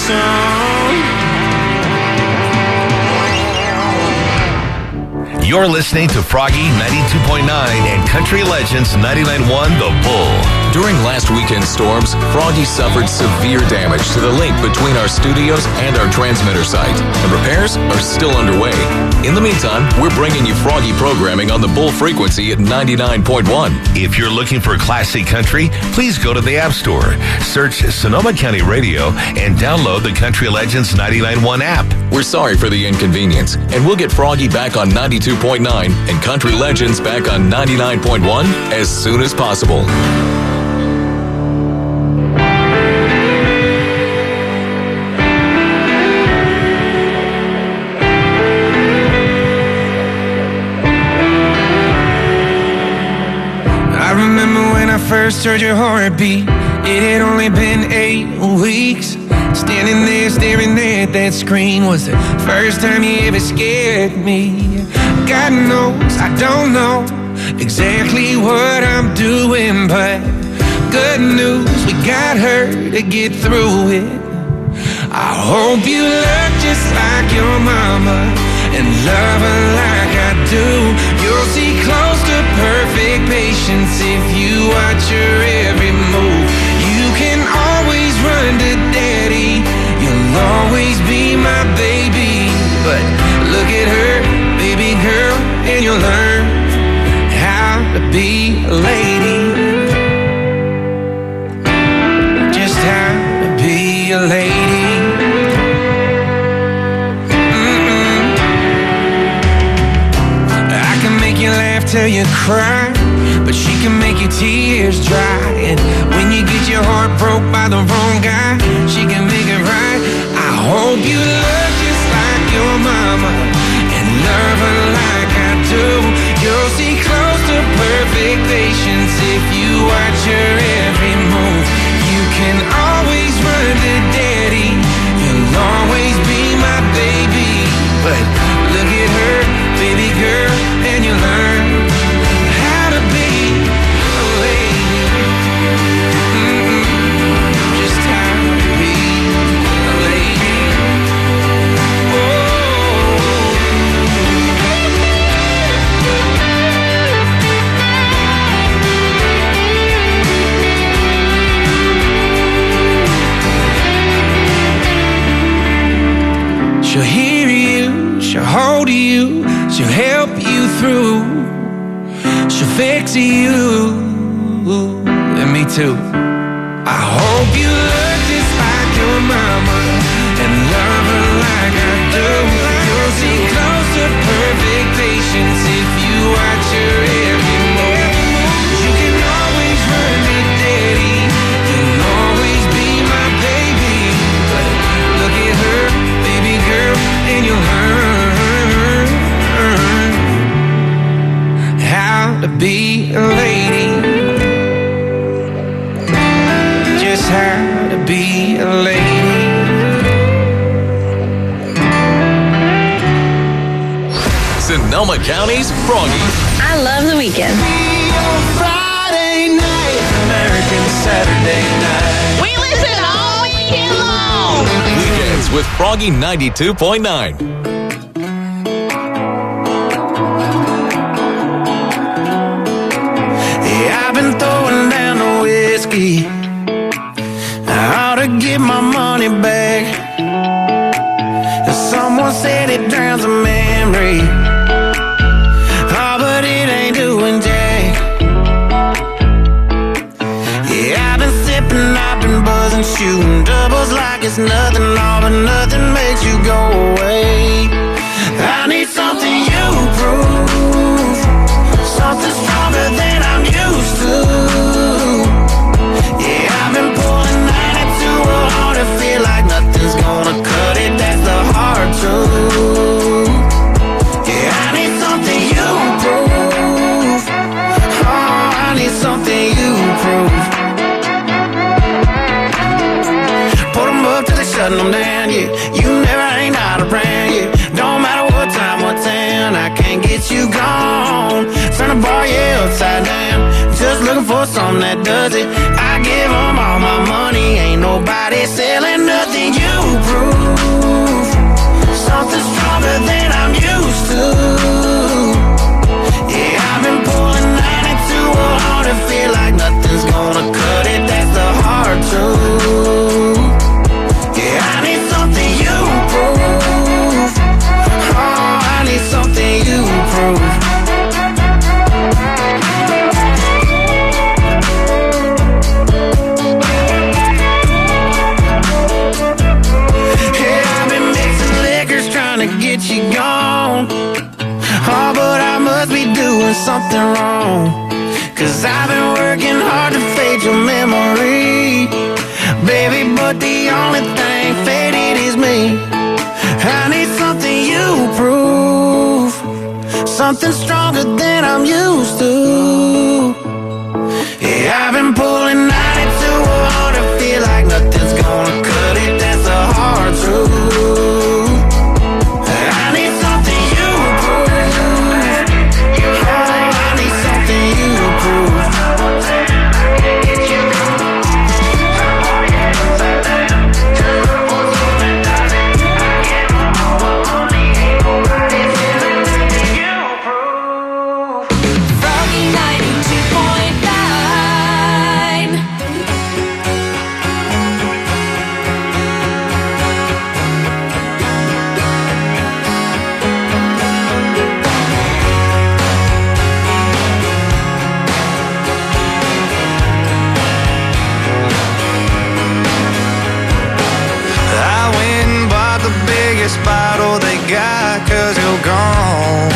song. You're listening to Froggy 92.9 and Country Legends 99.1 The Bull. During last weekend's storms, Froggy suffered severe damage to the link between our studios and our transmitter site, and repairs are still underway. In the meantime, we're bringing you Froggy programming on the Bull frequency at 99.1. If you're looking for classic country, please go to the App Store, search Sonoma County Radio, and download the Country Legends 99.1 app. We're sorry for the inconvenience, and we'll get Froggy back on 92.9 and Country Legends back on 99.1 as soon as possible. First heard your heartbeat, it had only been 8 weeks. Standing there staring at that screen was the first time you ever scared me. God knows I don't know exactly what I'm doing, but good news, we got her to get through it. I hope you look just like your mama and love her like I do. You'll see close to perfect patience if you watch her every move. You can always run to daddy, you'll always be my baby. But look at her, baby girl, and you'll learn how to be a lady. Just how to be a lady. You laugh till you cry, but she can make your tears dry. And when you get your heart broke by the wrong guy, she can make it right. I hope you look just like your mama and love her like I do. You'll see close to perfect patience if you watch her every move. You can always run to daddy, you'll always be my baby. But look at her, baby girl, and you learn how to be a lady. Just how to be a lady. She'll hear you, she'll hold you, she'll help you through, she'll fix you, and me too. I hope you look just like your mama and love her like I do. You'll see close to perfect patience if you watch her every move. You can always run to daddy, you'll always be my baby. But look at her, baby girl, and you'll learn how to be a lady. Just how to be a lady. Sonoma County's Froggy. I love the weekend. Friday night, American Saturday night. We listen all weekend long. Weekends with Froggy 92.9. I've been throwing down the whiskey. I ought to get my money back. Someone said it drowns a memory. Oh, but it ain't doing jack. Yeah, I've been sipping, I've been buzzing, shooting doubles like it's nothing. All but nothing makes you go away. I need something you prove, something stronger than I'm used to. Yeah, I've been pulling 92 hard to feel like nothing's gonna cut it. That's the hard truth. Yeah, I need something you prove. Oh, I need something you prove. Put them up till they shutting them down, yeah. You never ain't out of brand, yeah. Don't matter what time, what town, I can't get you gone. Turn the bar, yeah, upside down. Just looking for something that does it. I give them all my money, ain't nobody selling nothing you 'cause I've been working hard to fade your memory, baby, but the only thing faded is me. I need something you prove, something stronger than I'm used to. Yeah, I've been pulling 92 to feel like nothing's gonna cut it. That's a hard truth. I need something you prove. Oh, I need something you prove. Froggy 92.9. I went and bought the biggest bottle they got, 'cause you're gone.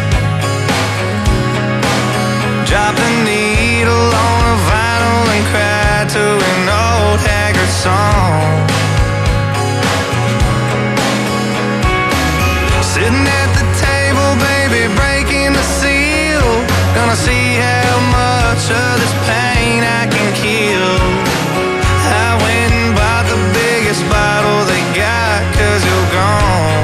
Dropped a needle on a vinyl and cried to an old haggard song. Sitting at the table, baby, breaking the seal. Gonna see how much of this pain I can kill. I went and bought the biggest bottle they got, 'cause you're gone.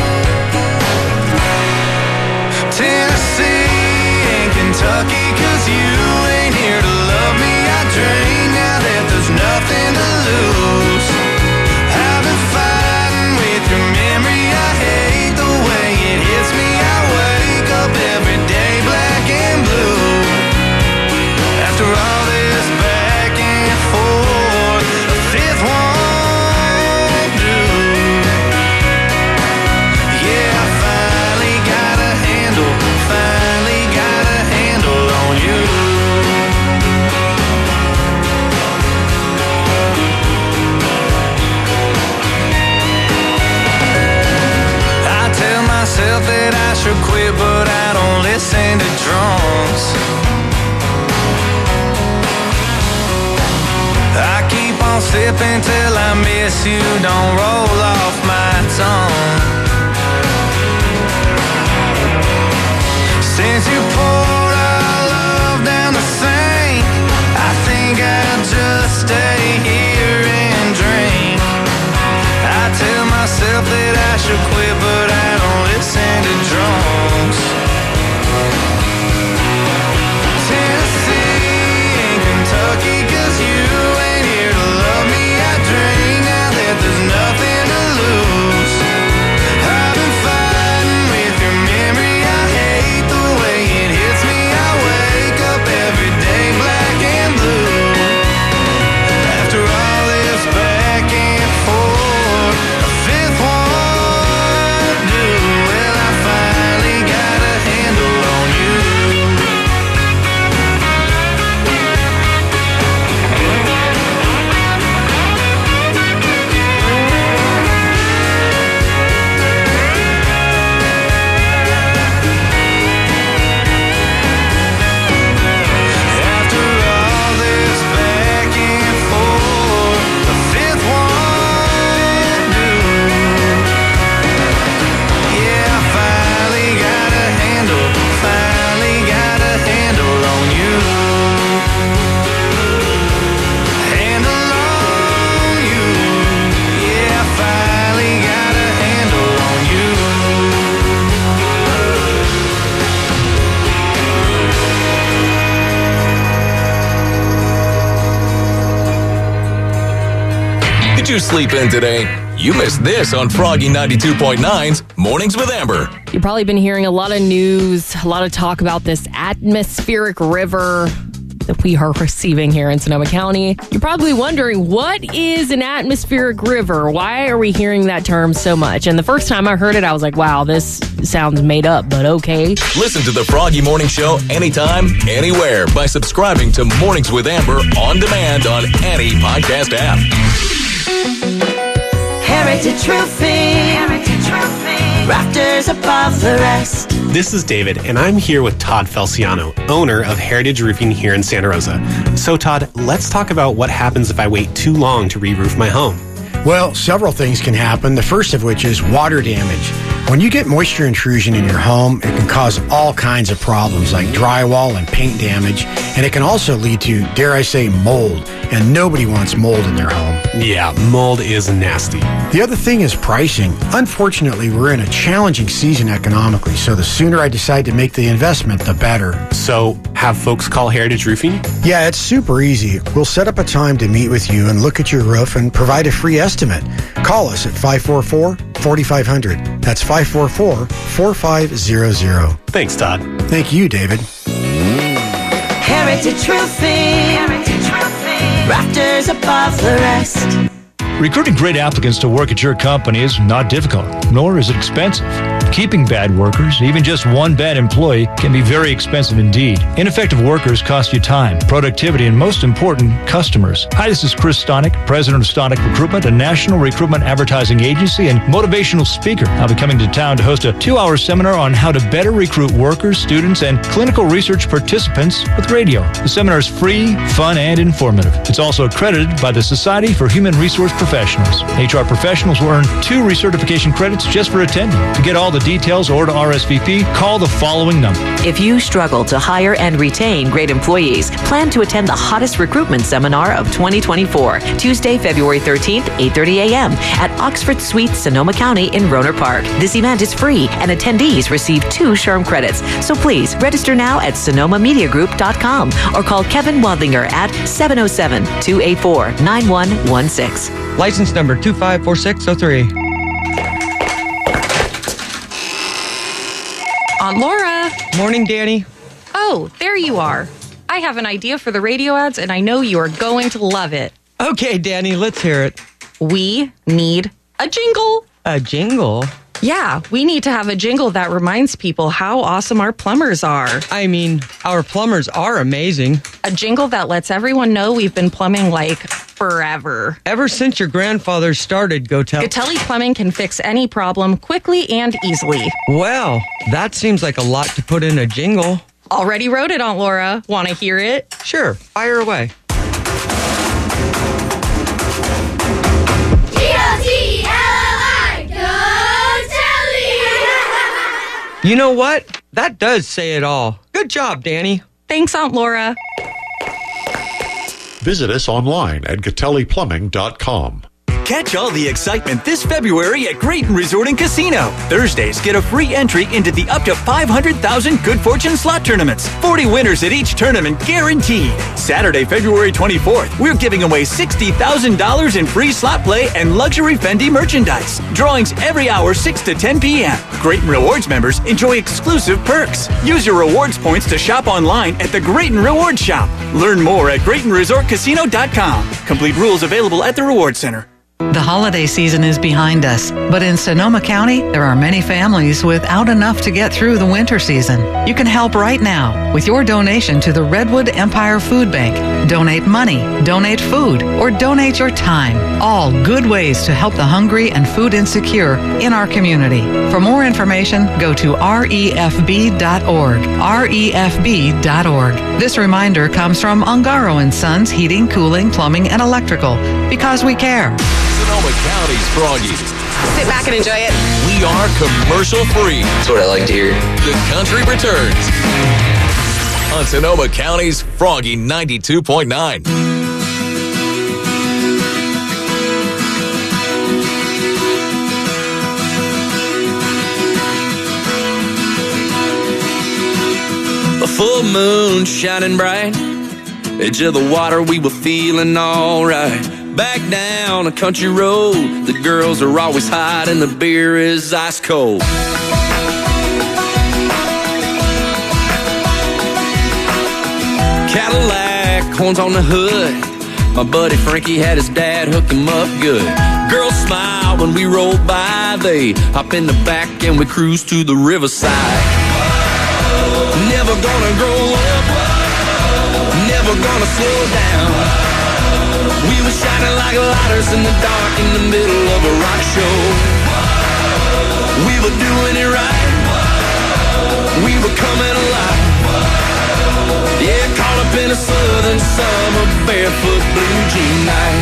Tennessee and Kentucky, 'cause you ain't here to love me. I drain now that there's nothing to lose. I've been fighting with your memory. I hate the way it hits me. I wake up every day black and blue. After all this back and forth, a fifth won't do. Yeah, I finally got a handle on you. I tell myself that I should quit, but I don't listen to drunks. I keep on sipping till I miss you, don't roll off my tongue. Since you poured our love down the sink, I think I'll just stay here and drink. I tell myself that I should quit, but I don't listen to drunks. Tennessee and Kentucky, 'cause you ain't here to love me. I drink now that there's nothing to lose. I've been fighting with your memory. I hate the way it hits me. I wake up every day black and blue. After all this back and forth, a fifth won't do. Well, I finally got a handle on you. After all this back and forth, the fifth won't do. Yeah, I finally got a handle on you. Handle on you. Yeah, I finally got a handle on you. Did you sleep in today? You missed this on Froggy 92.9's Mornings with Amber. You've probably been hearing a lot of news, a lot of talk about this atmospheric river that we are receiving here in Sonoma County. You're probably wondering, what is an atmospheric river? Why are we hearing that term so much? And the first time I heard it, I was like, wow, this sounds made up, but okay. Listen to the Froggy Morning Show anytime, anywhere by subscribing to Mornings with Amber on demand on any podcast app. Heritage Roofing. rafters above the rest. This is David, and I'm here with Todd Felciano, owner of Heritage Roofing here in Santa Rosa. So, Todd, let's talk about what happens if I wait too long to re-roof my home. Well, several things can happen, the first of which is water damage. When you get moisture intrusion in your home, it can cause all kinds of problems like drywall and paint damage, and it can also lead to, dare I say, mold, and nobody wants mold in their home. Yeah, mold is nasty. The other thing is pricing. Unfortunately, we're in a challenging season economically, so the sooner I decide to make the investment, the better. So, have folks call Heritage Roofing? Yeah, it's super easy. We'll set up a time to meet with you and look at your roof and provide a free estimate. Call us at 544-4500. That's 544-4500. Thanks, Todd. Thank you, David. Heritage Roofing. Rafters above the rest. Recruiting great applicants to work at your company is not difficult, nor is it expensive. Keeping bad workers, even just one bad employee, can be very expensive indeed. Ineffective workers cost you time, productivity, and most important, customers. Hi, this is Chris Stonick, president of Stonick Recruitment, a national recruitment advertising agency and motivational speaker. I'll be coming to town to host a 2-hour seminar on how to better recruit workers, students, and clinical research participants with radio. The seminar is free, fun, and informative. It's also accredited by the Society for Human Resource Professionals. HR professionals will earn 2 recertification credits just for attending. To get all the details or to RSVP, call the following number. If you struggle to hire and retain great employees, plan to attend the hottest recruitment seminar of 2024, Tuesday, February 13th, 8:30 a.m. at Oxford Suite, Sonoma County in Rohnert Park. This event is free and attendees receive 2 SHRM credits. So please register now at sonomamediagroup.com or call Kevin Wadlinger at 707-284-9116. License number 254603. Aunt Laura. Morning, Danny. Oh, there you are. I have an idea for the radio ads, and I know you are going to love it. Okay, Danny, let's hear it. We need a jingle. A jingle? Yeah, we need to have a jingle that reminds people how awesome our plumbers are. I mean, our plumbers are amazing. A jingle that lets everyone know we've been plumbing like forever. Ever since your grandfather started Gatelli Plumbing can fix any problem quickly and easily. Well, that seems like a lot to put in a jingle. Already wrote it, Aunt Laura. Want to hear it? Sure, fire away. You know what? That does say it all. Good job, Danny. Thanks, Aunt Laura. Visit us online at GatelliPlumbing.com. Catch all the excitement this February at Grayton Resort and Casino. Thursdays, get a free entry into the up to 500,000 Good Fortune slot tournaments. 40 winners at each tournament guaranteed. Saturday, February 24th, we're giving away $60,000 in free slot play and luxury Fendi merchandise. Drawings every hour, 6 to 10 p.m. Grayton Rewards members enjoy exclusive perks. Use your rewards points to shop online at the Grayton Rewards Shop. Learn more at GraytonResortCasino.com. Complete rules available at the Rewards Center. The holiday season is behind us, but in Sonoma County, there are many families without enough to get through the winter season. You can help right now with your donation to the Redwood Empire Food Bank. Donate money, donate food, or donate your time. All good ways to help the hungry and food insecure in our community. For more information, go to refb.org. refb.org. This reminder comes from Ungaro & Sons Heating, Cooling, Plumbing, and Electrical, because we care. Sonoma County's Froggy. Sit back and enjoy it. We are commercial free. That's what I like to hear. The country returns on Sonoma County's Froggy 92.9. A full moon shining bright, edge of the water, we were feeling alright. Back down a country road, the girls are always hot and the beer is ice cold. Cadillac, horns on the hood, my buddy Frankie had his dad hook him up good. Girls smile when we roll by, they hop in the back and we cruise to the riverside. Never gonna grow up, never gonna slow down. We were shining like lighters in the dark in the middle of a rock show. We were doing southern summer barefoot blue jean night.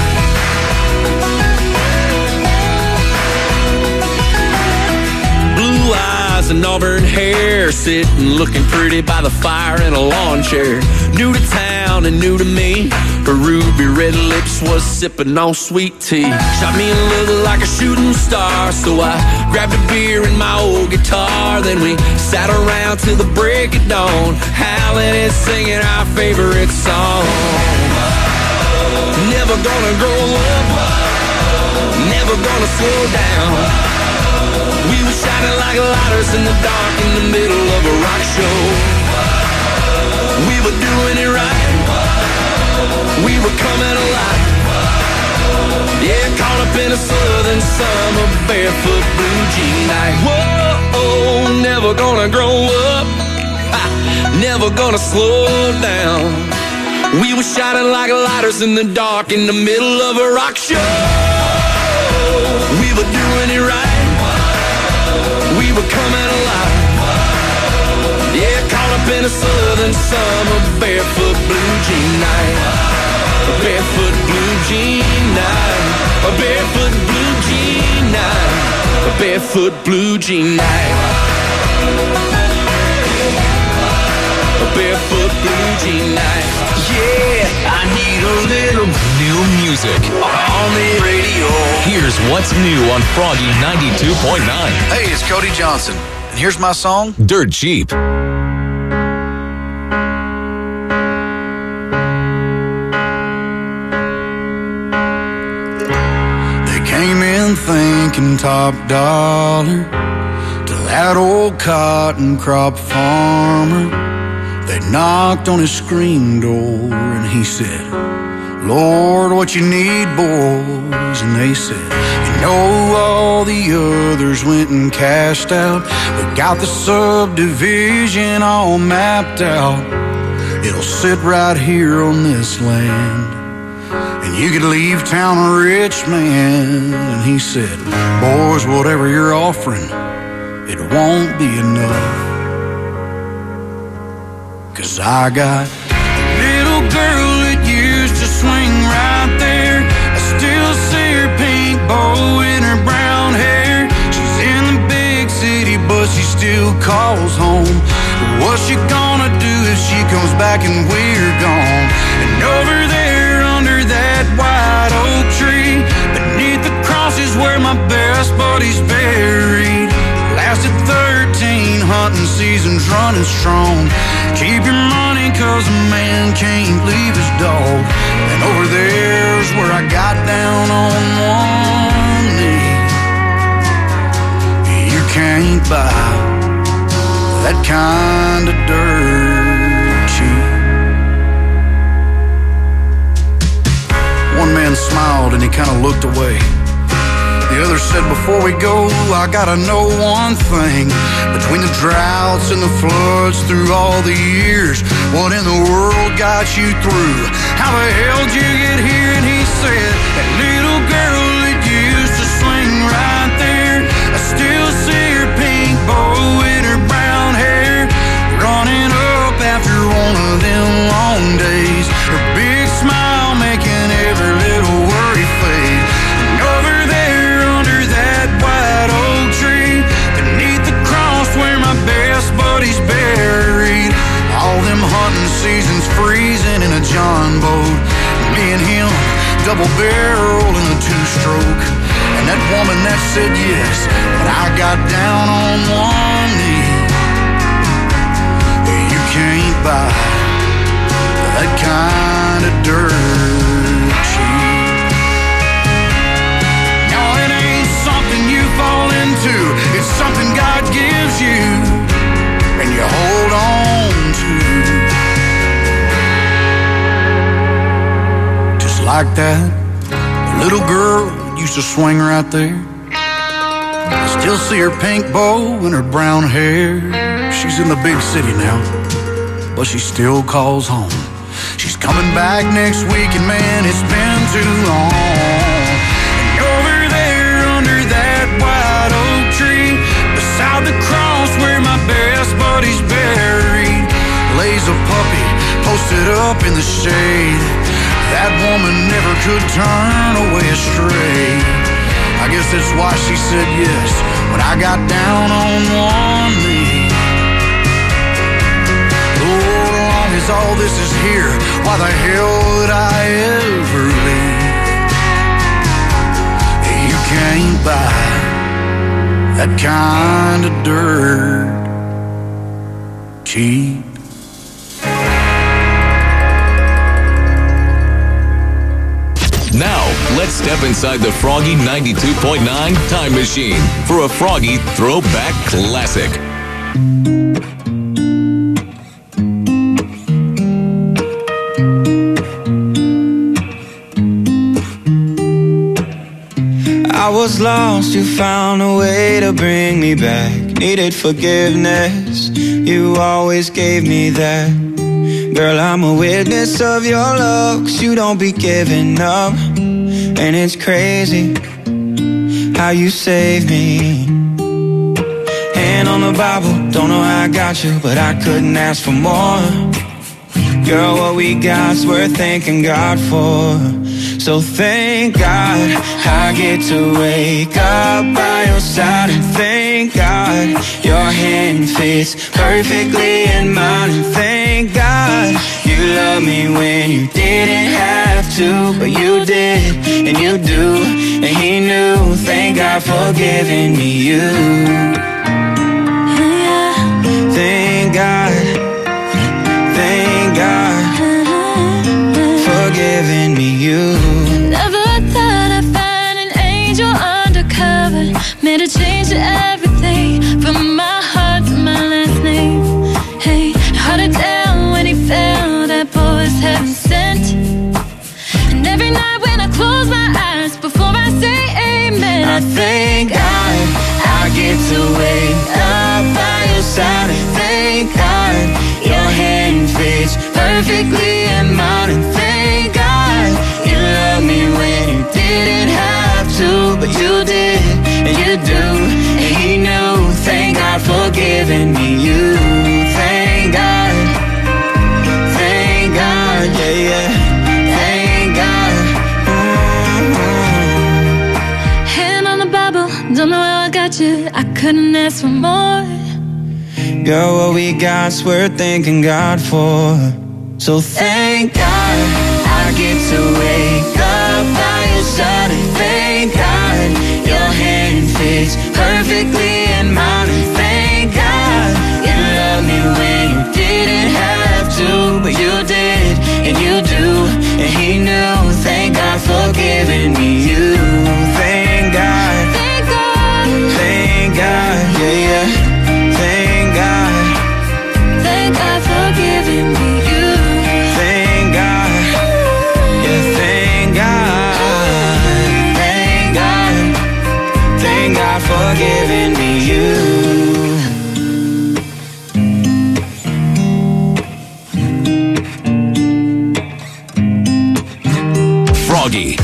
Blue eyes and auburn hair, sitting looking pretty by the fire in a lawn chair. New to town and new to me, her ruby red lips was sipping on sweet tea. Shot me a look like a shooting star, so I grabbed a beer and my old guitar. Then we sat around till the break of dawn, howling and singing our favorite song. Never gonna grow up, never gonna slow down. We were shining like lighters in the dark in the middle of a rock show. We were doing it right, we were coming alive. Yeah, caught up in a southern summer barefoot blue jean night. Whoa, never gonna grow up, never gonna slow down. We were shining like lighters in the dark in the middle of a rock show. We were doing it right, we were coming alive. Yeah, caught up in a southern summer barefoot blue jean night. A barefoot blue jean night. A barefoot blue jean night. A barefoot blue jean night. A barefoot blue jean night. Yeah, I need a little new music on the radio. Here's what's new on Froggy 92.9. Hey, it's Cody Johnson, and here's my song, Dirt Cheap. They came in thinking top dollar to that old cotton crop farmer. They knocked on his screen door and he said, Lord, what you need, boys? And they said, you know, all the others went and cashed out. We got the subdivision all mapped out. It'll sit right here on this land, and you could leave town a rich man. And he said, boys, whatever you're offering, it won't be enough. 'Cause I got a little girl that used to swing right there. I still see her pink bow in her brown hair. She's in the big city, but she still calls home. What's she gonna do if she comes back and we're gone? And over there under that white oak tree, beneath the cross is where my best buddy's buried. Lasted 13 hunting seasons running strong. Keep your money 'cause a man can't leave his dog. And over there's where I got down on one knee. You can't buy that kind of dirt cheap. One man smiled and he kind of looked away. The other said, before we go, I gotta know one thing. Between the droughts and the floods through all the years, what in the world got you through? How the hell did you get here? And he said, that little girl that used to swing right there, I still see her pink bow in her brown hair, running up after one of them long days. Her big smile making every little worry fade. And over there under that white oak tree, beneath the cross where my best buddy's buried, all them hunting seasons freezing in a John boat, me and him double barrel in a two-stroke. And that woman that said yes, but I got down on one knee. You can't buy that kind of dirt cheap. No, it ain't something you fall into. It's something God gives you and you hold on to. Just like that little girl used to swing right there. I still see her pink bow and her brown hair. She's in the big city now, but she still calls home. She's coming back next week, and man, it's been too long. And over there under that white oak tree, beside the cross where my best buddy's buried, lays a puppy posted up in the shade. That woman never could turn away astray. I guess that's why she said yes when I got down on one knee. Oh, as long as all this is here, why the hell would I ever leave? You can't buy that kind of dirt cheap. Now, let's step inside the Froggy 92.9 Time Machine for a Froggy Throwback Classic. I was lost, you found a way to bring me back. Needed forgiveness, you always gave me that. Girl, I'm a witness of your love, 'cause you don't be giving up. And it's crazy how you saved me. Hand on the Bible, don't know how I got you, but I couldn't ask for more. Girl, what we got's worth thanking God for. So thank God I get to wake up by your side. And thank God your hand fits perfectly in mine. And thank God you love me when you didn't have to, but you did, and you do, and he knew. Thank God for giving me you. Thank God, thank God for giving me you. Never thought I'd find an angel undercover. Made a change to everything, from my heart to my last name. Hey, held it down when he fell, that boy was heaven sent. And every night when I close my eyes, before I say amen, I thank God I get to wake up by your side. And thank God your hand fits perfectly in mine. And thank God you love me when you didn't have to, but you did, and you do, and he knew. Thank God for giving me you. Thank God, yeah, yeah. Thank God. Hand on the Bible, don't know how I got you, I couldn't ask for more. Girl, what we got's worth thanking God for. So thank God I get to wake up by your side. And thank God your hand fits perfectly in mine. And thank God you love me when you didn't have to, but you did, and you do, and he knew. Thank God for giving me you. Thank God, thank God, thank God, yeah, yeah. Thank God, thank God for giving me you. Thank God, yeah, thank God, thank God, thank God for giving me you. Froggy.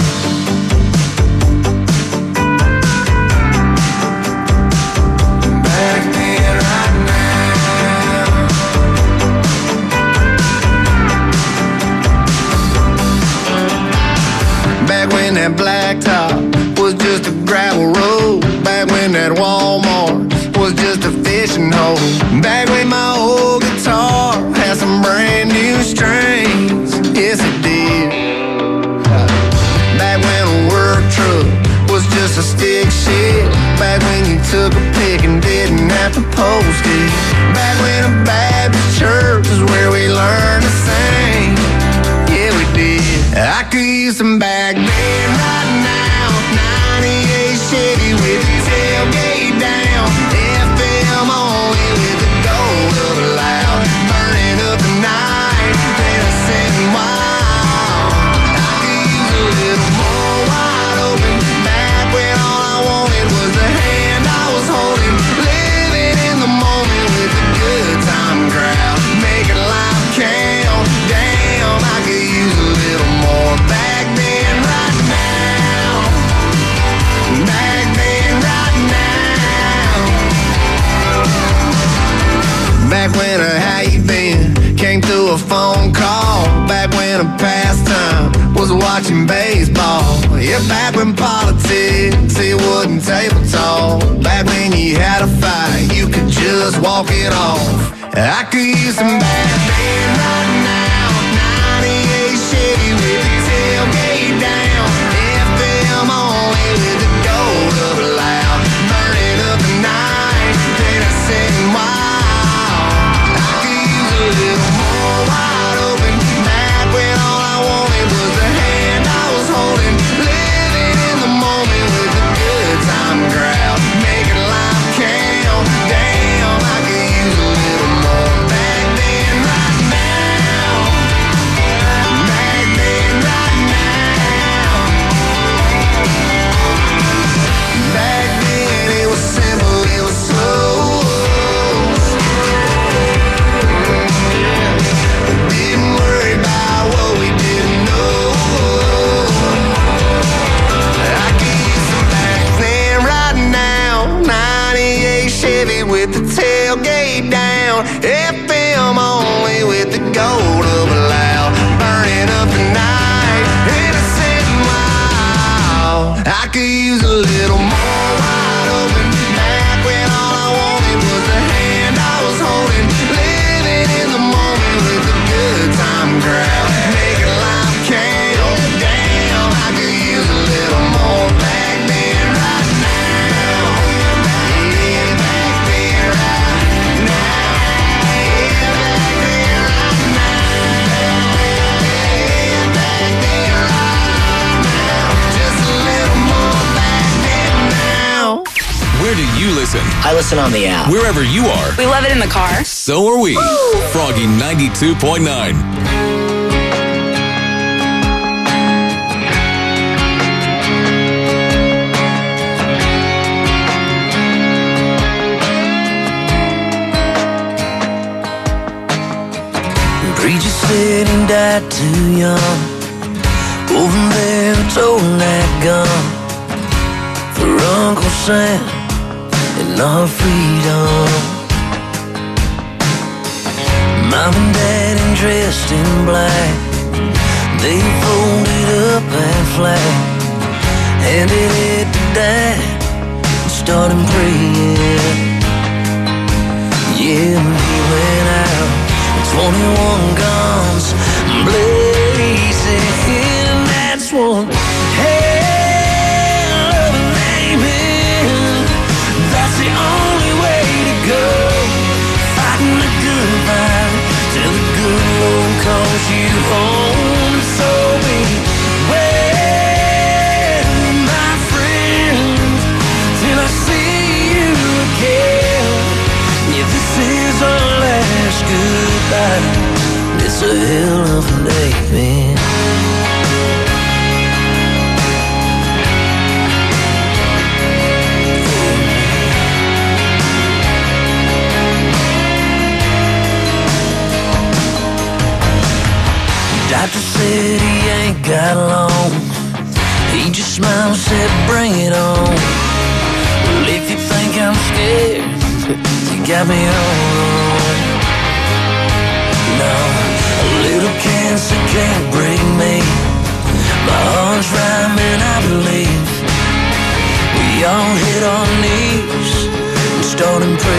Back when that blacktop was just a gravel road. Back when that Walmart was just a fishing hole. Back when my old guitar had some brand new strings. Yes, it did. Back when a work truck was just a stick shift. Back when you took a pic and didn't have to post it. Back when a Baptist church was where we learned to sing. Yeah, we did. I could use some back then right now. 98 Chevy with the tailgate down. FM only with the gold of a loud. Burning up the night, then a setting wild. I could use a little more wide open. Back when all I wanted was the hand I was holding. Living in the moment with the good time crowd. Making life count. Damn, I could use a little more back then, right now. Back then, right now. Back when a how you been came through a phone call. Back when a pastime watching baseball. Yeah, back when politics, it wasn't table talk. Back when you had a fight, you could just walk it off. I could use some bad men right now. 98 Chevy with the tailgate down. FM only with the gold up loud. Burning up the night, then I said wow. I could use a little more wide open. Back when all I wanted was the hand I was holding. Living in the moment with the good time crowd. Making life count. Damn, I could use a little more back then, right now. Back then, right now. Back then it was simple, it was slow. Didn't worry about what we didn't know. I could use some back then, right now. 98 Chevy with the tailgate down. FM only with the gold up loud. Burning up the night, innocent and wild. I could use a little more wide open. Back when all I wanted was the hand I was holding. Living in the moment with the good time crowd. Making life count. Damn, I could use a little more back then, right now. Yeah, back then, right now. Yeah, back then, right now. Yeah, back then, right now. Just a little more back then now. Where do you listen? I listen on the app. Wherever you are. We love it in the car. So are we. Froggy 92.9. Preacher said he died too young. Over there towing that gun for Uncle Sam and our freedom. Mom and Dad dressed in black, they folded up that flag, handed it to Dad and started praying. Yeah, he went out, 21 guns blazing, and that's one hell of an amen. That's the only way to go, fighting the good fight till the good Lord calls you home. So beware, my friends, till I see you again. Yeah, this is our last goodbye. It's a hell of an day, man. Doctor said he ain't got long. He just smiled and said, bring it on. Well, if you think I'm scared, you got me all wrong. No, a little cancer can't break me. My heart's right, man, I believe. We all hit our knees and started praying.